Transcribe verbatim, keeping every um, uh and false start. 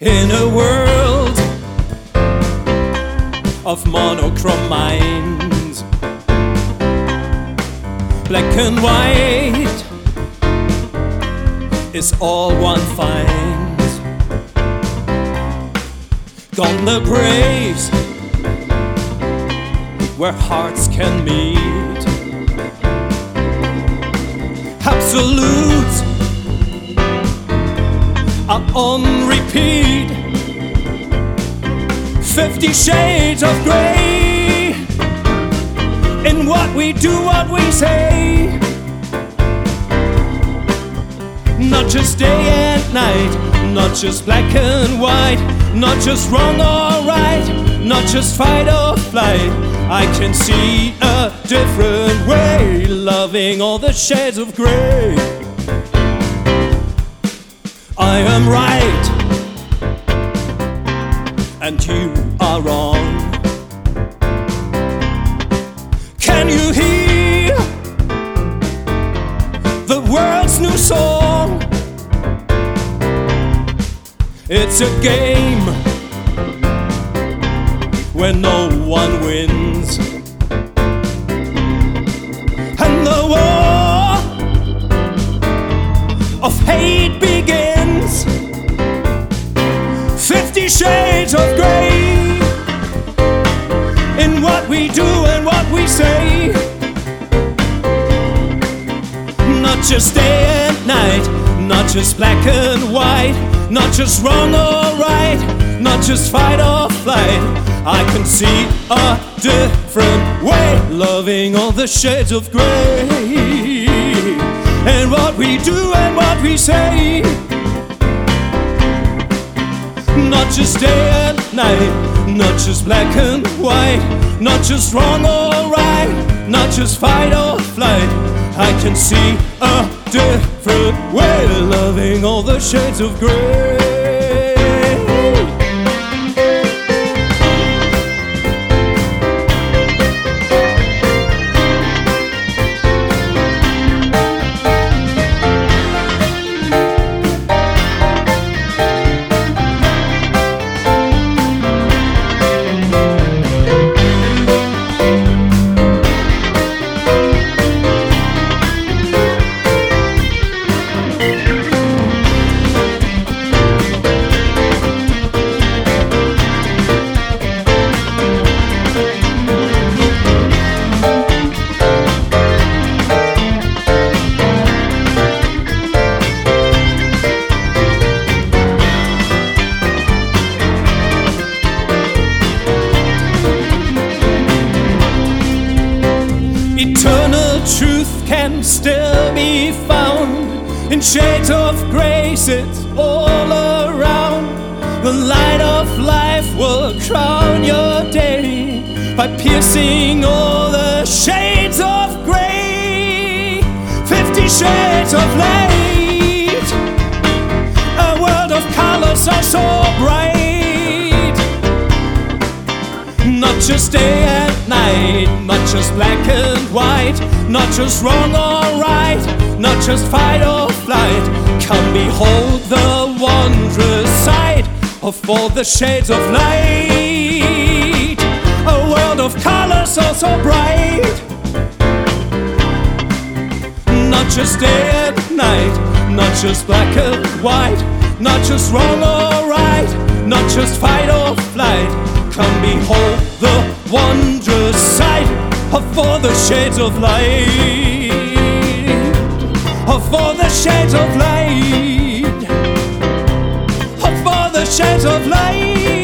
In a world of monochrome minds, black and white is all one finds. Gone the praise where hearts can meet. Absolutes are on repeat. Fifty shades of grey in what we do, what we say. Not just day and night, not just black and white, not just wrong or right, not just fight or flight. I can see a different way, loving all the shades of grey. I am right and you are wrong. Can you hear the world's new song? It's a game where no one wins, and the war of hate begins. Fifty shades of grey in what we do and what we say. Not just day and night, not just black and white, not just wrong or right, not just fight or flight. I can see a different way, loving all the shades of grey, and what we do and what we say. Not just day and night, not just black and white, not just wrong or right, not just fight or flight. I can see a different way, loving all the shades of grey. Eternal truth can still be found in shades of grace, it's all around. The light of life will crown your day by piercing all the shades of grey. Fifty shades of light, a world of colors are so bright. Not just day and night, not just black and white, not just wrong or right, not just fight or flight. Come behold the wondrous sight of all the shades of light, a world of colors so, so bright. Not just day and night, not just black and white, not just wrong or right, not just fight or flight. Come behold the wondrous sight of all the shades of light, of all the shades of light, of all the shades of light.